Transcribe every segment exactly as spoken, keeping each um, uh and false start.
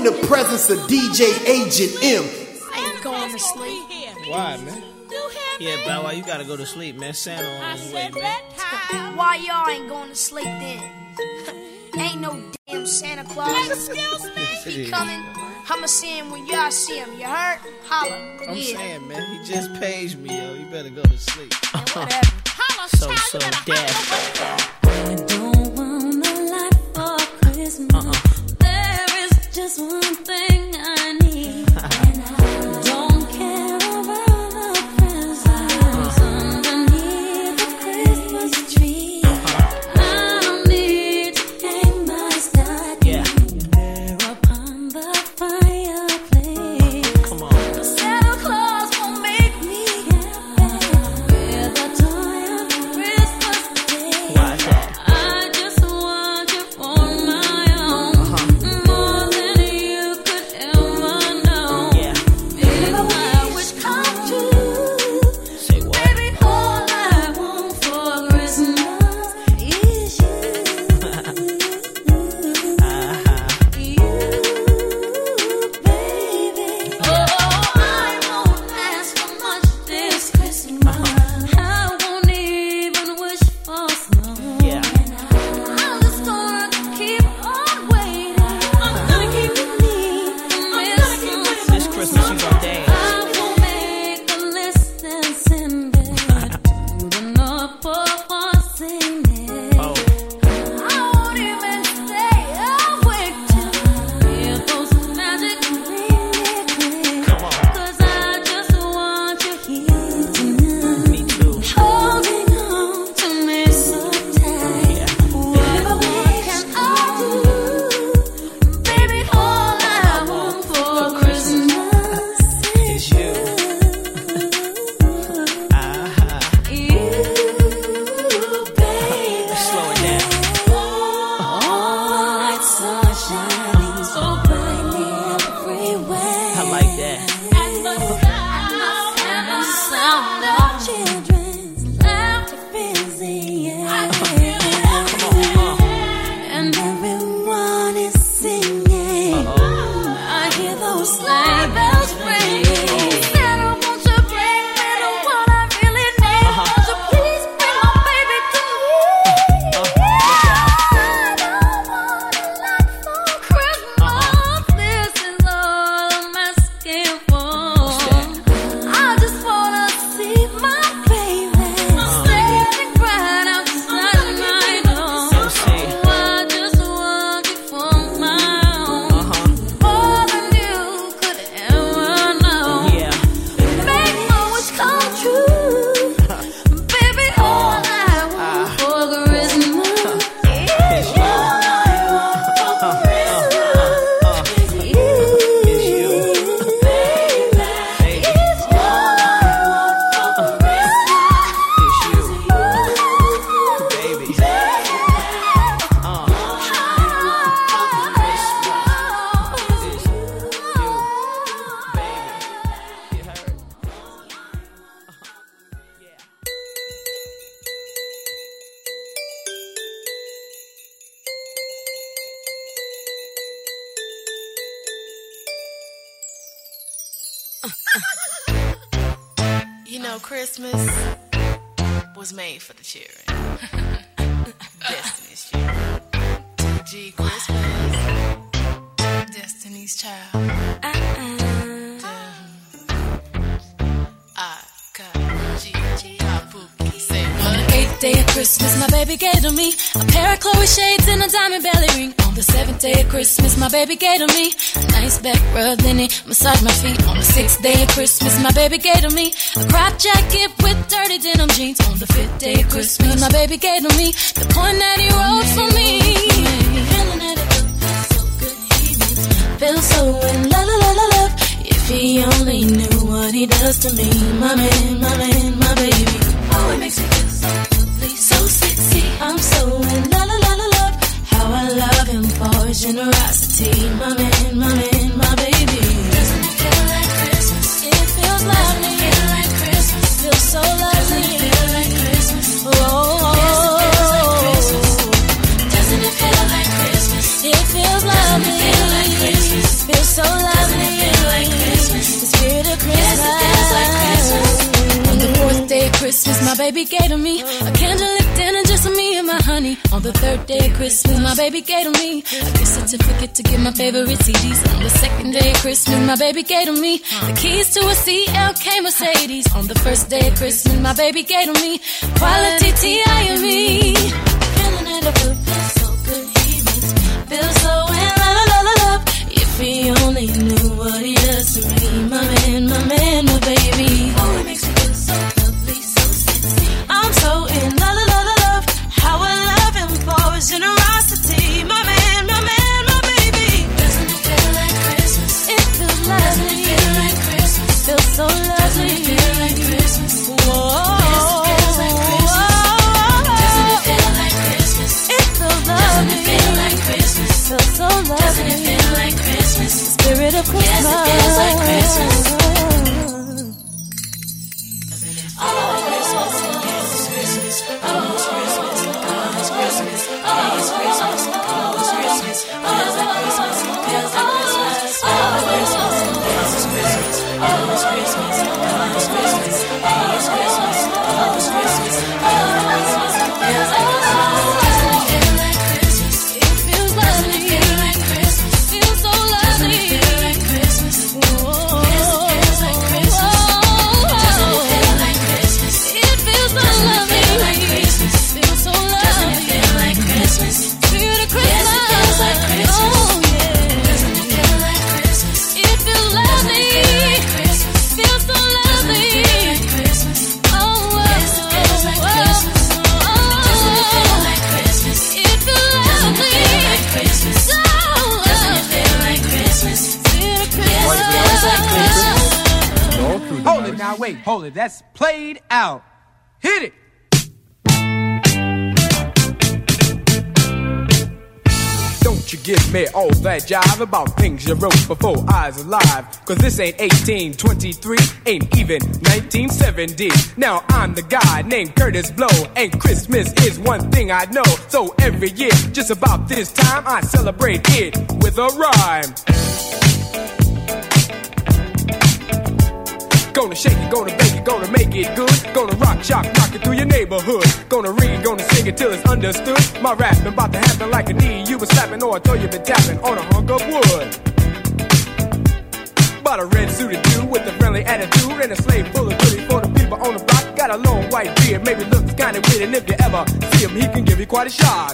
the presence of D J Agent M. I ain't going to sleep. Why, man? Yeah, Bow Wow, you gotta go to sleep, man. Santa on his way, man. Why y'all ain't going to sleep then? Ain't no damn Santa Claus. Excuse me. He coming. I'ma see him when y'all see him. You heard? Holla. I'm yeah. saying, man, he just paged me, yo. You better go to sleep. Man, whatever. Holla, so, so, dad. I don't want a lot for Christmas. Uh-uh. There is just one thing I need. And I don't care about the presents underneath the Christmas tree. I don't need to hang my stocking there upon the fireplace. Come on. Santa Claus won't make me happy with a toy on Christmas Day. Why is that? I just want you for my own, uh-huh. more than you could ever know. Yeah. Baby, my wish come true. Say what? Baby, all I want for Christmas is you. Uh-huh. You, baby. Oh, I won't ask for much this Christmas. I won't even wish for snow. Yeah. I'm just gonna keep on waiting. I'm gonna keep you neat. I'm gonna keep waiting. This Christmas you gon' dance. I will make a list and send it to the North Pole for singing. Oh. I won't even stay awake to hear those magic ring. Come on. 'Cause I just want you here tonight. Me too. Holding on to me so tight. Yeah. What more can I do? Baby, all I want for Christmas It's you. Uh-huh. you, baby. Slow it down. Oh, it's so shining so brightly everywhere. I like that. And the sound, and the sound of children's laughter fills the air. Come on, And everyone is singing. I hear those sleigh bells ringing. Santa, won't you bring me the one I really need? Won't you please bring my baby to me? I don't want a lot for Christmas. This is all I'm asking for. I just wanna see my baby standing right outside my door. Let's see. Oh, I just want you for my own, Uh-huh. more than you could ever know. Yeah. Make my wish come true, baby. All I want for Christmas is you. All I want for Christmas is you, baby. It's all I want for Christmas It's you. is you, Baby. Uh. It's you, baby. You heard? Yeah. You know, Christmas was made for the children. Destiny's children. G Christmas. Destiny's child. I got G. Kabuki. Say On the what? eighth day of Christmas, my baby gave to me a pair of Chloe shades and a diamond belly ring. On the seventh day of Christmas, my baby gave to me a nice back rub, then he massaged my feet. On the sixth day of Christmas, my baby gave to me a crop jacket with dirty denim jeans. On the fifth day of Christmas, my baby gave to me the coin that he wrote for me. Feeling that it feels so good, he makes me feel so in love, love, love, love. If he only knew what he does to me, my man, my man, my baby. Oh, it makes me feel so lovely, so sexy. I'm so in love, love, love, love. How I love him for his generosity, my man, my man, my baby. Doesn't it feel like Christmas? It feels lovely. Doesn't it feel like Christmas? Feels so lovely. Doesn't it feel like Christmas? Oh, oh, oh. Doesn't it feel like Christmas? It feels lovely. Doesn't it feel like Christmas? Feels so lovely. The spirit of Christmas. On the fourth day of Christmas, my baby gave to me a candlelit dinner just for me and my honey. On the third day of Christmas, my baby gave to me a gift certificate to get my favorite C Ds. On the second day of Christmas, my baby gave to me the keys to a C L K Mercedes. On the first day of Christmas, my baby gave to me quality T I and me. Feeling it up, feels so good, he makes me feel so in love, love, love, love. If he only knew what he does to me, my man, my man, my baby. Oh, he makes me feel so lovely, so sexy. I'm so in love, love, love, love. How I love him for his generosity, my man, my man, my baby. Doesn't it feel like Christmas? It feels lovely. Doesn't it feel like Christmas? Feels so lovely. Doesn't it feel like Christmas? Whoa. Yes, it feels like Christmas. Doesn't it feel like Christmas? It feels lovely. Doesn't it feel like Christmas? Feels so lovely. Doesn't it feel like Christmas? Spirit of Christmas. Yes, it feels like Christmas. Oh, Christmas, it's Christmas, oh, it's Christmas, oh, it's Christmas, oh, it's Christmas, oh, it's Christmas, feels like Christmas, feels like Christmas, oh, it's Christmas, it's Christmas, oh, it's Christmas, oh, it's Christmas, oh, it's Christmas, oh, it's Christmas, oh, it's Christmas, feels like Christmas. Doesn't it feel like Christmas? It feels lovely. Doesn't it feel like Christmas? Feels so lovely. Doesn't it feel like Christmas? Whoa. Yes, it feels like Christmas. Doesn't it feel like Christmas? It feels so lovely. Doesn't it feel like Christmas? Feels so lovely. Doesn't it feel like Christmas? Spirit of Christmas. Yes, it feels like Christmas. Oh yeah. Doesn't it feel like Christmas? It feels lovely. Feels so lovely. Oh, oh, yes, it feels like Christmas. Doesn't it feel like Christmas? It feels lovely. So doesn't it feel like Christmas? Spirit of Christmas. Hold it now, wait, hold it. That's played out. Hit it. Don't you give me all that jive about things you wrote before I was alive. Cause this ain't eighteen twenty-three, ain't even nineteen seventy. Now I'm the guy named Curtis Blow, and Christmas is one thing I know. So every year, just about this time, I celebrate it with a rhyme. Gonna shake it, gonna bake it, gonna make it good. Gonna rock, shock, rock it through your neighborhood. Gonna read, gonna sing it till it's understood. My rapping about to happen like a knee you been slapping, or I throw you been tapping on a hunk of wood. Bought a red suited dude with a friendly attitude and a sleigh full of goodies for the people on the block. Got a long white beard, maybe looks kinda weird, and if you ever see him, he can give you quite a shock.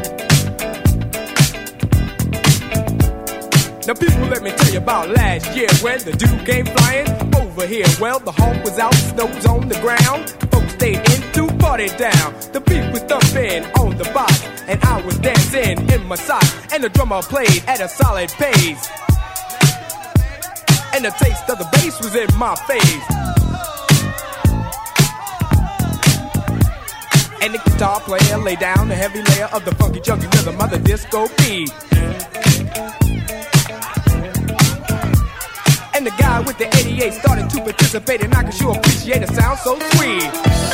Now people, let me tell you about last year when the dude came flying over here. Well, the home was out, snow's on the ground. Folks stayed in to party down. The beat was thumping on the box, and I was dancing in my socks. And the drummer played at a solid pace, and the taste of the bass was in my face. And the guitar player laid down the heavy layer of the funky chunky rhythm of the disco beat. And the guy with the eighty-eight started to participate, and I could sure appreciate a sound so sweet.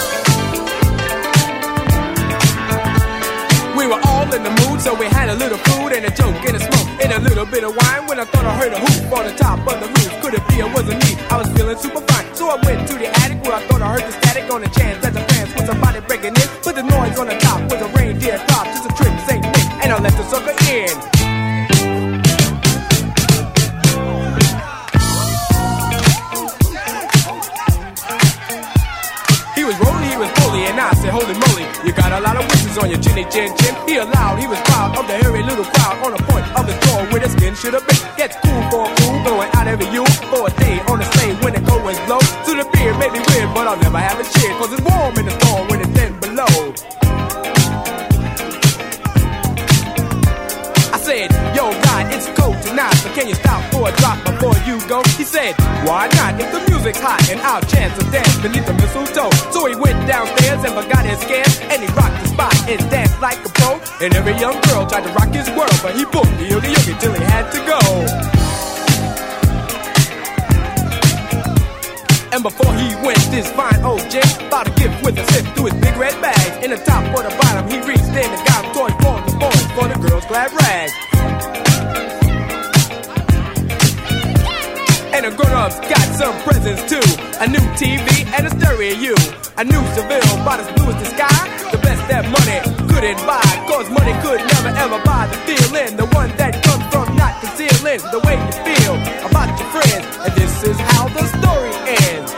We were all in the mood, so we had a little food and a joke and a smoke and a little bit of wine. When I thought I heard a hoop on the top of the roof, could it be it wasn't me? I was feeling super fine, so I went to the attic where I thought I heard the static on the chance that the fans was somebody breaking in. Put the noise on the top with a reindeer drop, just a trick, Saint Nick, and I let the sucker in. And I said, holy moly, you got a lot of wishes on your chinny chin chin. He allowed, he was proud of the hairy little crowd on the point of the door where the skin should have been. Gets cool for a cool, going out every you for a day on the sleigh when the cold winds blow. So the beer may be weird, but I'll never have a cheer, cause it's warm in the storm when it's ten below. I said, yo, God, it's cold tonight, but can you stop for a drop before you go? He said, why not? If the music's hot and I'll chance a dance beneath the mistletoe. So he went downstairs and forgot his scare, and he rocked the spot and danced like a pro. And every young girl tried to rock his world, but he booked the yogi yogi till he had to go. And before he went, this fine old gent bought a gift with a sip through his big red bag. In the top or the bottom, he reached in and got a toy for the boys, for the girls' glad rags. the grown-ups got some presents too. A new T V and a stereo. A new Seville, about as blue as the sky. The best that money couldn't buy. Cause money could never ever buy the feeling. The one that comes from not concealing the way you feel about your friends. And this is how the story ends.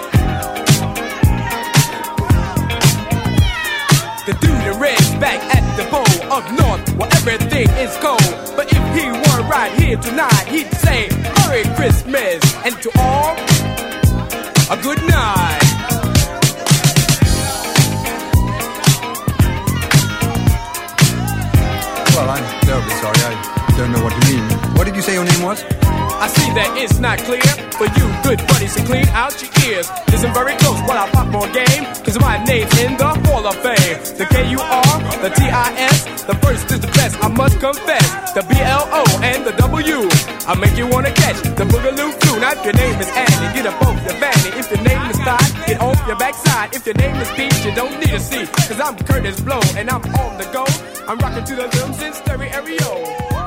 The dude in red's back at the pole up north where everything is cold. But if he were right here tonight, he'd say Merry Christmas, and to all, a good night. Well, I'm terribly sorry. I don't know what you mean. What did you say your name was? I see that it's not clear for you good buddies to clean out your ears. Listen very close while I pop more game, cause my name's in the Hall of Fame. The K U R, the T I S, the first is the best, I must confess. The B L O and the W, I make you wanna catch the Boogaloo flu. Now if your name is Annie, get up off your fanny. If your name is Todd, get off your backside. If your name is Pete, you don't need a seat, cause I'm Curtis Blow and I'm on the go. I'm rocking to the rhythms in stereo.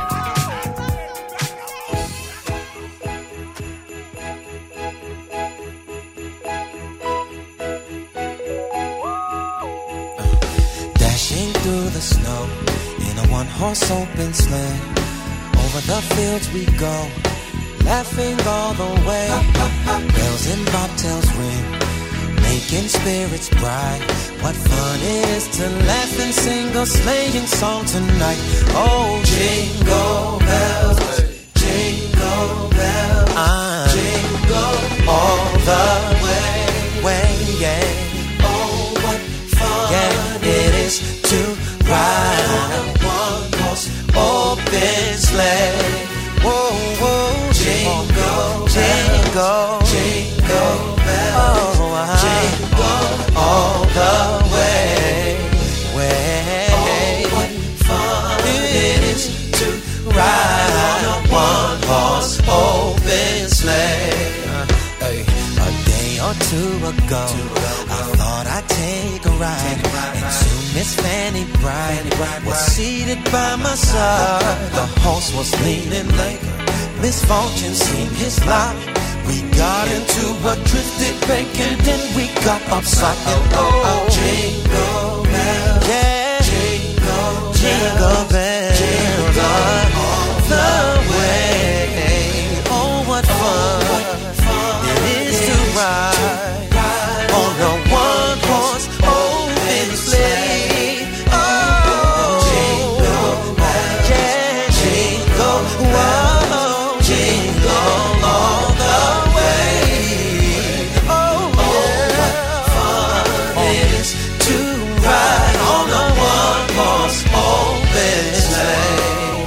Through the snow in a one-horse open sleigh, over the fields we go, laughing all the way. Bells and bobtails ring, making spirits bright. What fun it is to laugh and sing a sleighing song tonight. Oh, jingle bells, jingle bells, I'm jingle all the way, way, yeah. Oh, what fun, yeah, it is to ride on a one-horse open sleigh. Whoa, whoa, jingle, jingle, jingle bells, oh, uh-huh. Jingle all the way, way. Oh, what fun it is to ride on a one-horse open sleigh. Uh, hey. A day or two ago, I thought I'd take a ride, and soon Miss Fanny Bride was seated by my side. The horse was leaning like misfortune seemed his lot. We got into a drifted bank and then we got upside. And oh, jingle bells, yeah, jingle, jingle bells, jingle all the way. Oh, what fun it is to ride on a one-horse open sleigh. Oh, jingle bells, yeah, jingle, whoa, jingle all the way. Oh, what fun it is to ride on a one-horse open sleigh.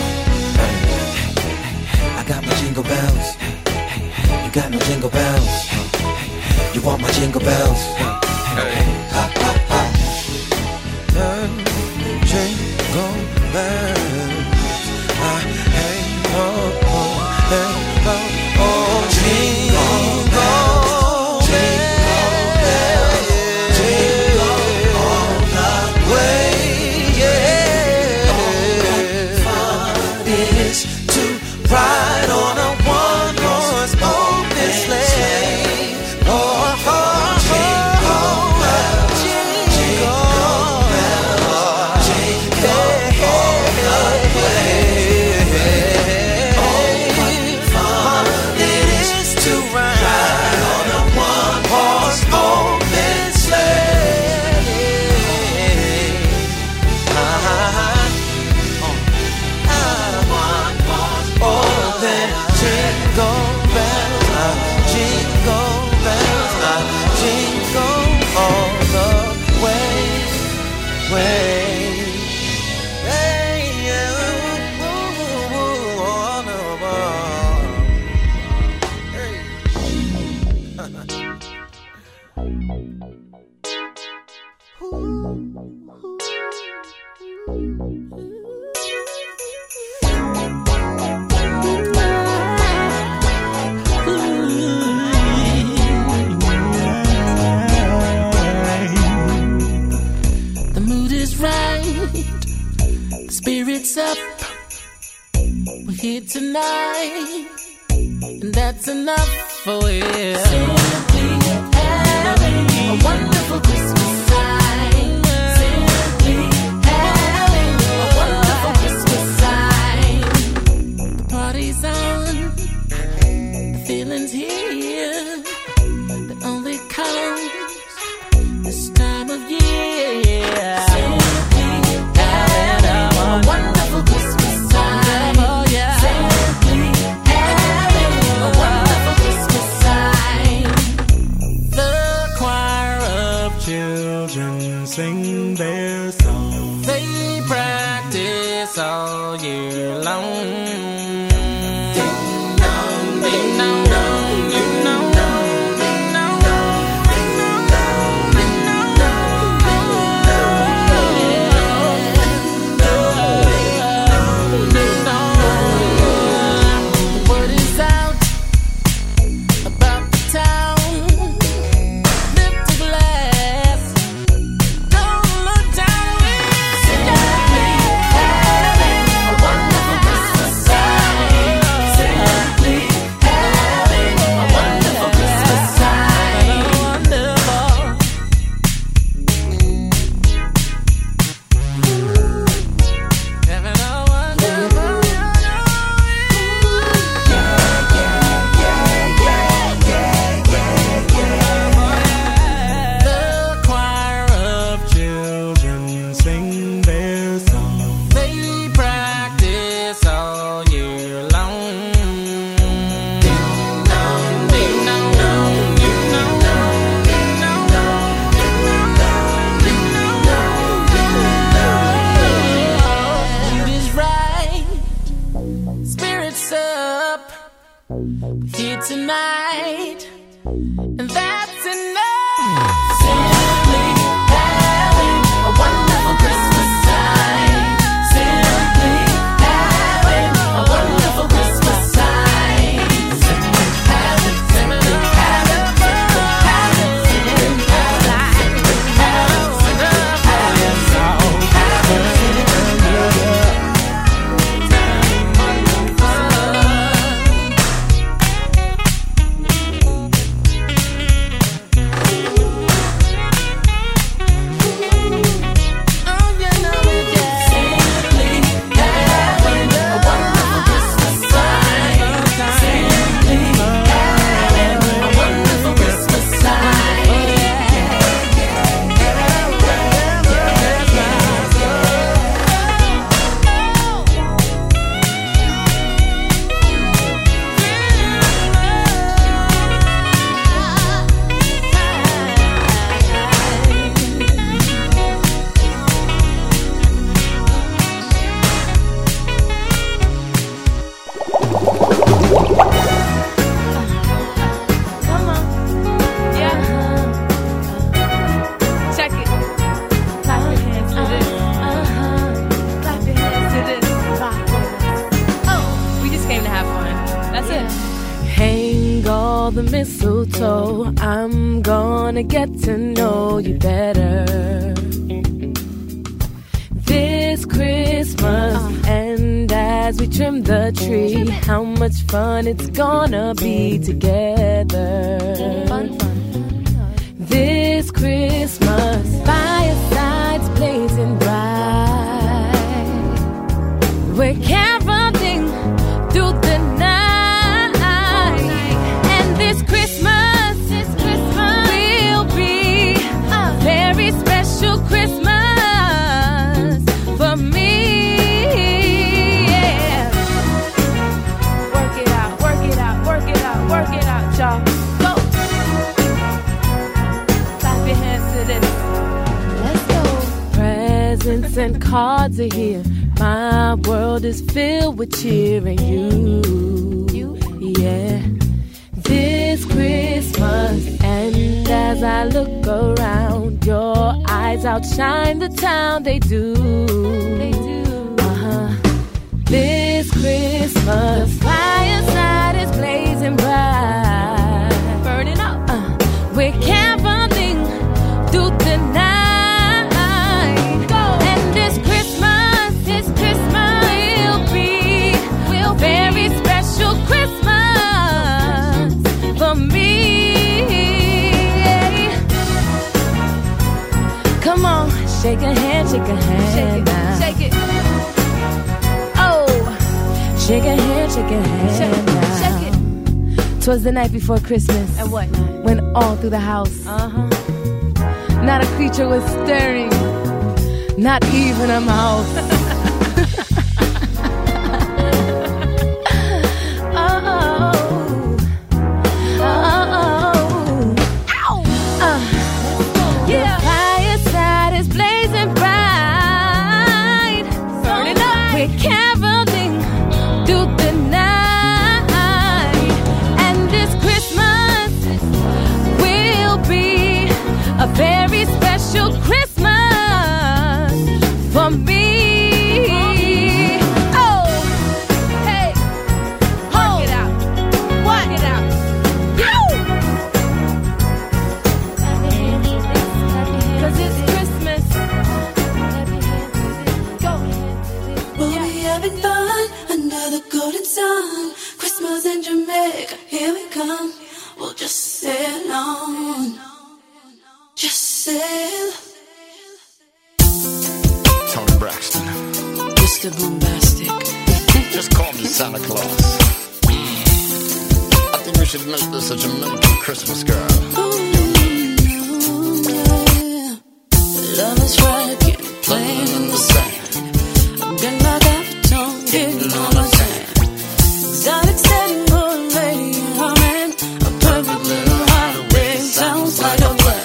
I got my jingle bells, you got no jingle bells. You want my jingle bells? Hey. Ha, ha, ha. Jingle bells. Ah, hey, oh, oh, hey, oh, oh, jingle bells. Jingle all the way, yeah. Fun it is to ride on a one-horse open sleigh. Up, we're here tonight. and that's enough for you. Simply having a wonderful Christmas time. Simply having a wonderful Christmas time. The party's on, the feeling's here, that only comes this time of year. Simply having a wonderful Christmas time. Oh yeah. Simply having a wonderful Christmas time. The choir of children sing their song. They practice all year long. Ding dong, ding dong, ding dong, ding dong, ding dong. The word is out about the town. Lift a glass, don't look down. Simply having a wonderful Christmas time. Simply having a wonderful Christmas time. Wonderful. Having a wonderful. The choir of children sing their song. They practice all year long. Ding dong, ding dong, ding dong, ding dong, ding dong. Mood is right, spirits up. Here tonight, and that's enough. Simply having a wonderful Christmas time. Simply having a wonderful Christmas time. Simply having, simply having, simply having, simply having, simply having, simply having, oh, you know it, yeah. Simply having a wonderful Christmas time. Simply having a wonderful Christmas time. Come on. Yeah. Check it. Clap your hands to this. Uh-huh. Clap your hands to this. Rock with us. Oh, we just came to have fun. That's it. Hang all the mistletoe. I'm gonna get to know you better this Christmas. And as we trim the tree, how much fun it's gonna be together. Fun, fun. This Christmas, firesides blazing bright. We're caroling through the night. And this Christmas, this Christmas will be a very special Christmas for me. Yeah. Work it out, work it out, work it out, work it out, y'all. Go. Clap your hands to this. Let's go. Presents and cards are here. My world is filled with cheer and you. You? Yeah. This Christmas, and as I look around, your eyes outshine the town. They do. They do. Uh-huh. This Christmas, the fireside is blazing bright. Burning up. Uh, we're caroling through the night. Go. And this Christmas, this Christmas will be, will very special Christmas. shake a hand Shake it, now. shake it. Oh, Shake a hand, shake a hand shake, now. shake it. 'Twas the night before Christmas. And what? When all through the house, Uh-huh. not a creature was stirring, not even a mouse. Very special Christmas for me. Oh, hey, Work it out. Work it out. cause it's Christmas. Go. We'll be having fun under the golden sun. Christmas in Jamaica, here we come. We'll just sail on. Just sail. Tony Braxton. Mister Bombastic. Just call me Santa Claus. I think we should make this a Jamaican Christmas, girl. Ooh, yeah. Love is right, getting playing in the sand. I'm getting my baritone, getting on my sand. Exotic setting, boy, lady, I'm in a perfect little holiday. Sounds like a plan.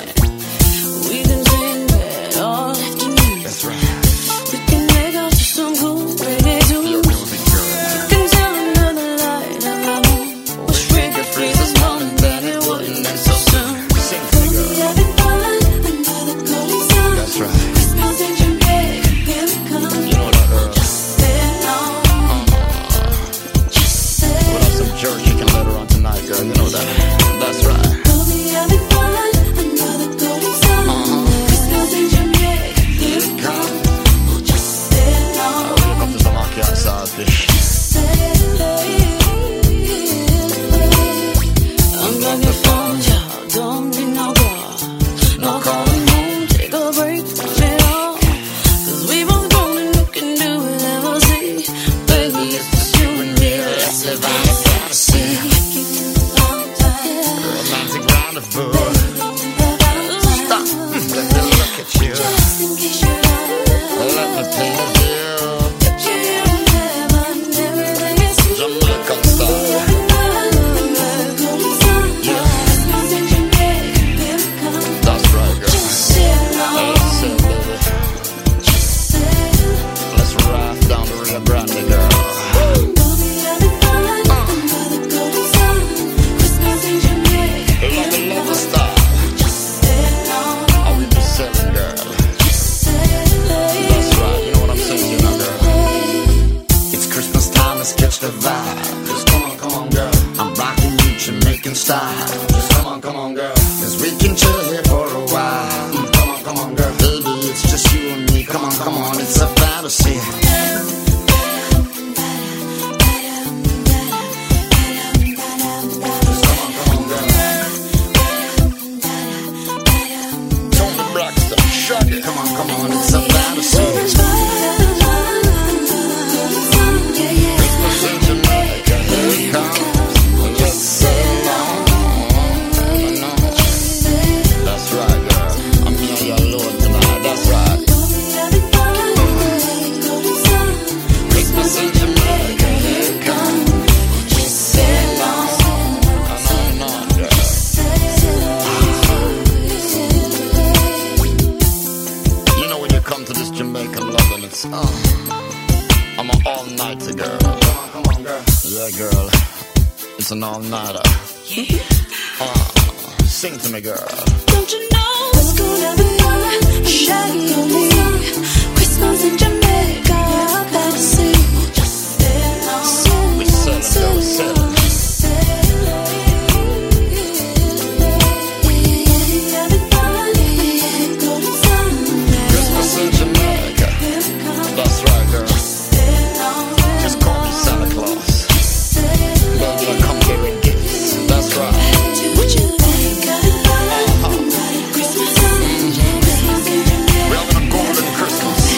Christmas.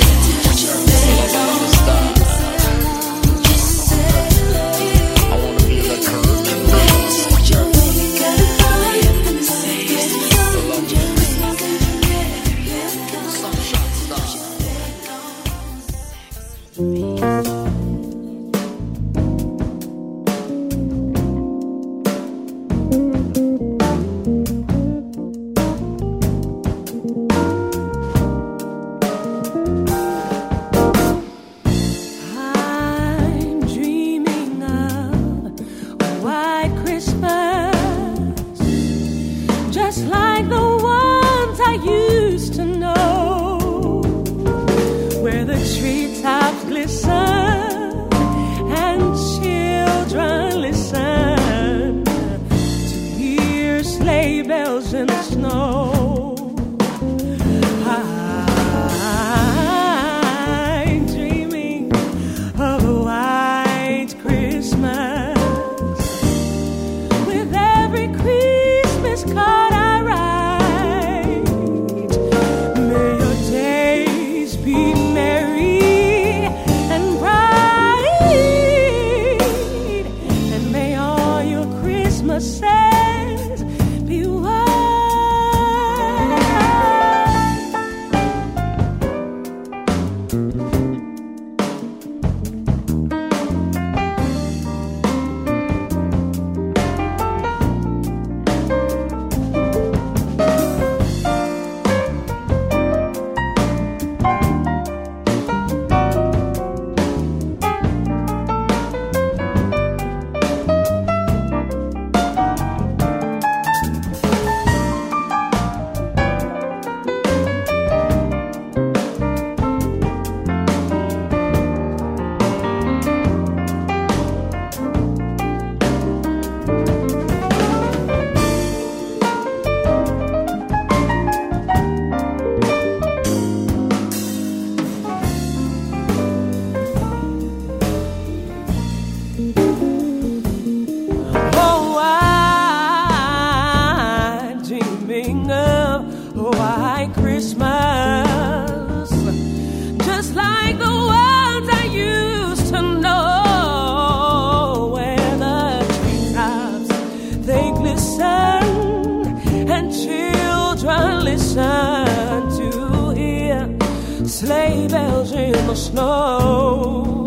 listen to hear sleigh bells in the snow.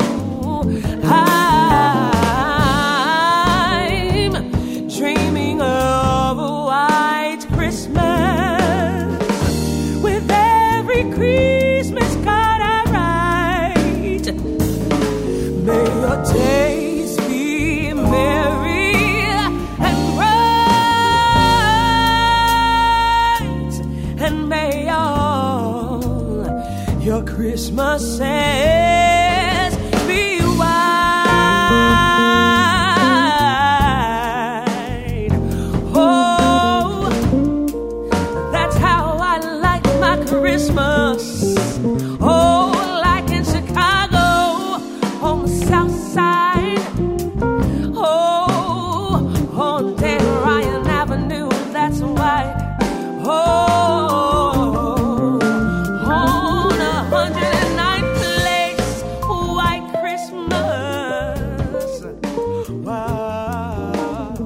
I'm dreaming of a white Christmas with every Christmas card I write. May your days be merry and bright, and may all your Christmases be white. Oh, that's how I like my Christmas. Oh, like in Chicago on the south side. Oh, on Dan Ryan Avenue, that's white. Oh, on a hundred and ninth place, white Christmas. White.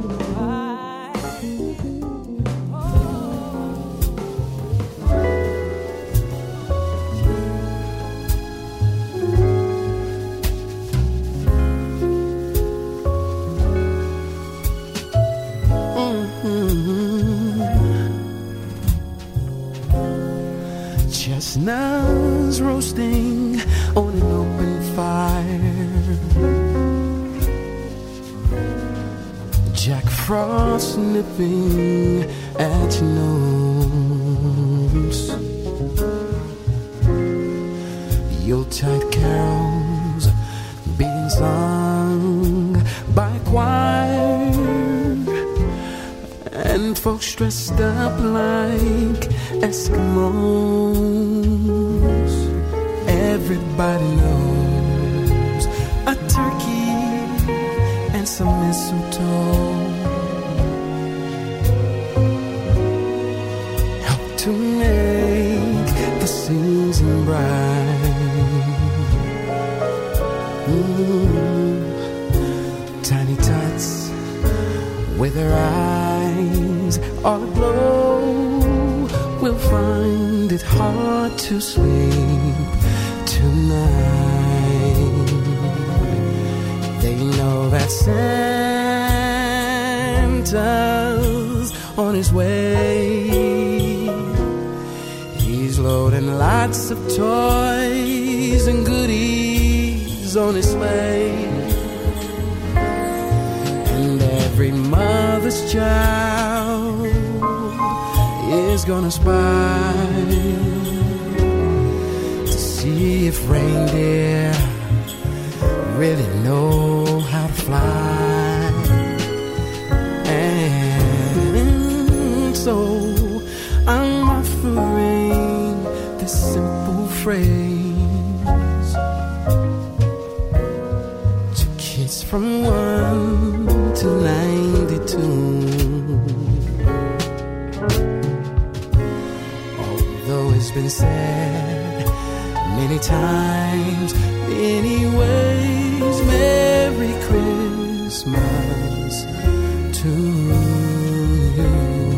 Chestnuts roasting on an open fire, Jack Frost nipping at your nose, Yuletide carols being sung by choir, and folks dressed up like Eskimos. Everybody knows a turkey and some mistletoe help to make the season bright. Ooh, tiny tots with their eyes all aglow will find it hard to sleep tonight. They know that Santa's on his way. He's loading lots of toys and goodies on his sleigh, and every mother's child is gonna spy to see if reindeer really know how to fly. And so I'm offering this simple phrase to kids from one to ninety-two. It's been said many times, many ways, Merry Christmas to you.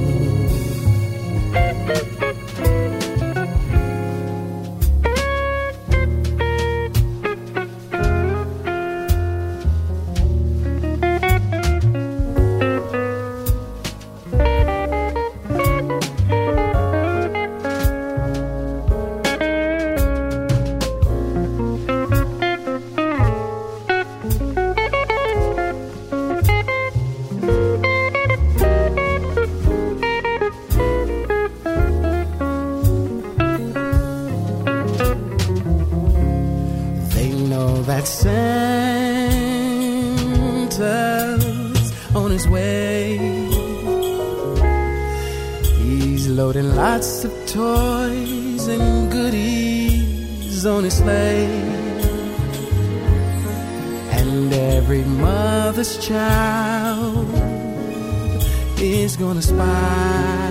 That Santa's on his way. He's loading lots of toys and goodies on his sleigh, and every mother's child is gonna spy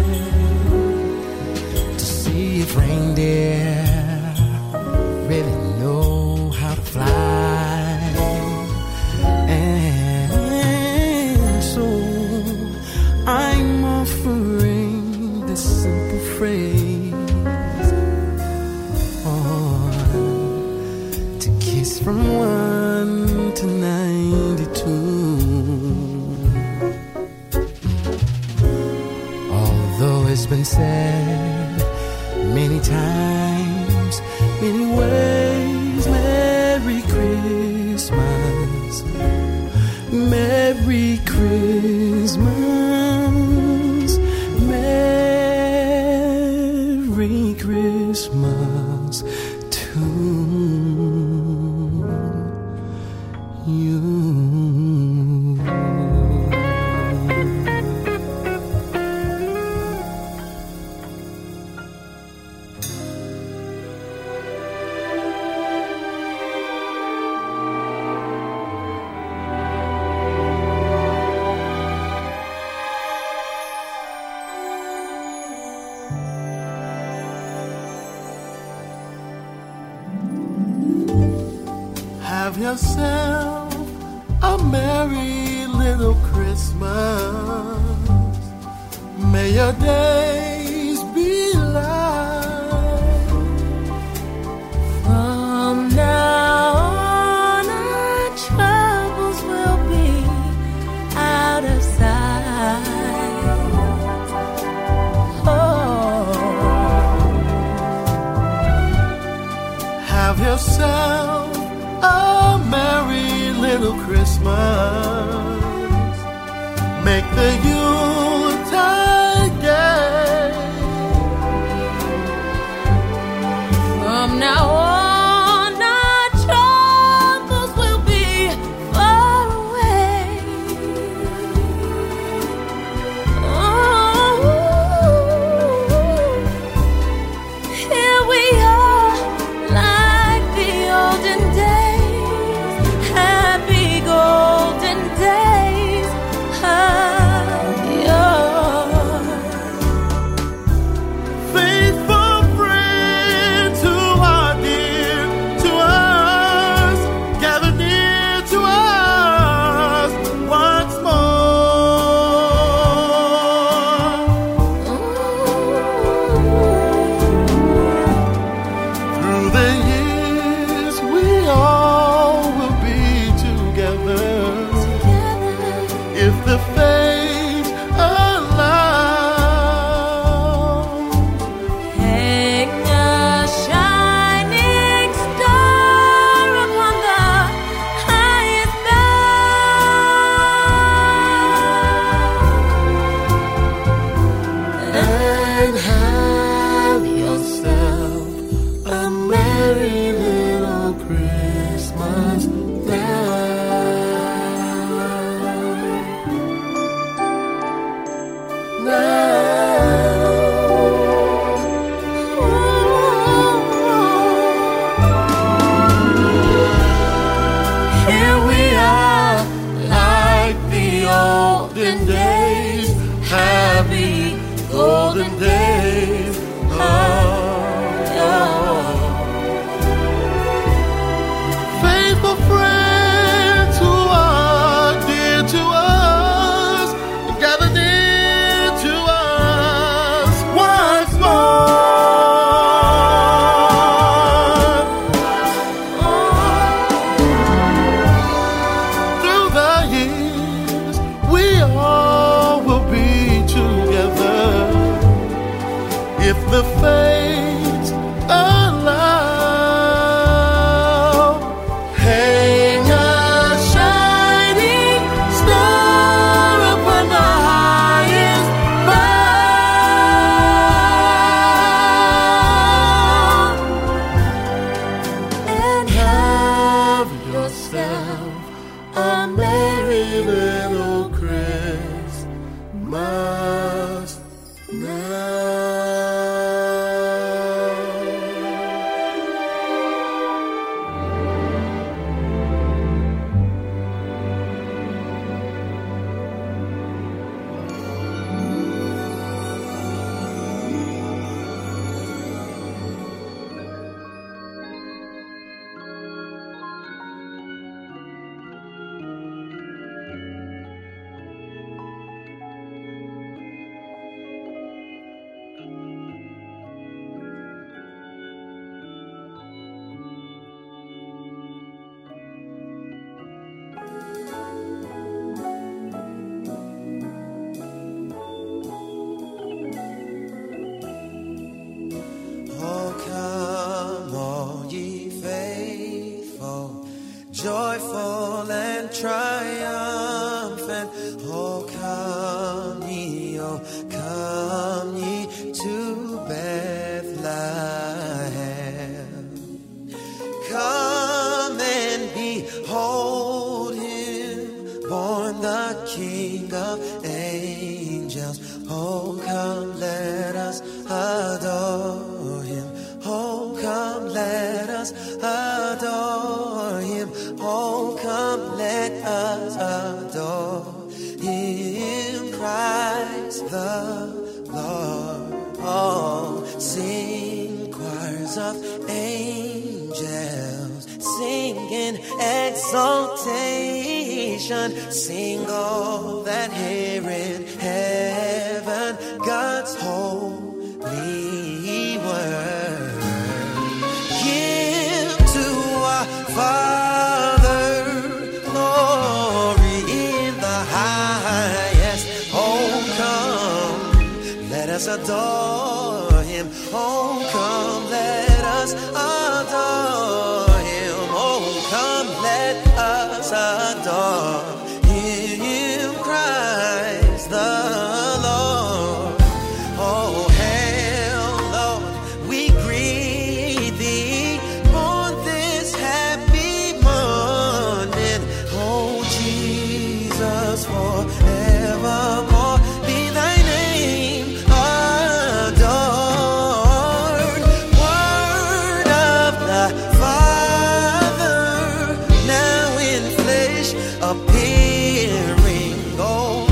to see if reindeer really know how to fly. And so I'm offering this simple phrase been said many times, many ways. Merry Christmas, Merry Christmas, Merry Christmas to you. Have yourself a merry little Christmas. May your days be light. From now on, our troubles will be out of sight. Oh, have yourself a merry little Christmas. Make the Yuletide gay. from now on, our troubles will be far away. Oh, here we are, like the olden days, happy golden days of yore. Faithful friends who are dear to us, gather near to us once more. Through the years, we all will be together, if the fates allow. Hang a shining star upon the highest bough, And have yourself a merry little Christmas now. Here we are, like the olden days, happy golden days of yore. Faithful friends who are dear to us, gather near to us once more. Through the years, we all will be together, if the fates allow. Hang a shining star upon the highest bough, and have yourself a merry little Christmas now. joyful and triumphant. Oh, come ye, oh, come ye to Bethlehem. Come and behold him, born the King of angels. Oh, come, let us adore him. Oh, come, let us adore him. Oh, come, let us adore him. Christ the Lord. Oh, sing choirs of angels, sing in exaltation. Sing all that hear in heaven, God's holy word. Give to our Father glory in the highest. Oh, come, let us adore him. Oh, come, let us adore him. Oh, come, let us adore him. Christ the Lord. Oh, hail, Lord, we greet thee on this happy morning. Oh, Jesus, forevermore be thy name adored. Word of the Father, now in flesh appearing. Oh,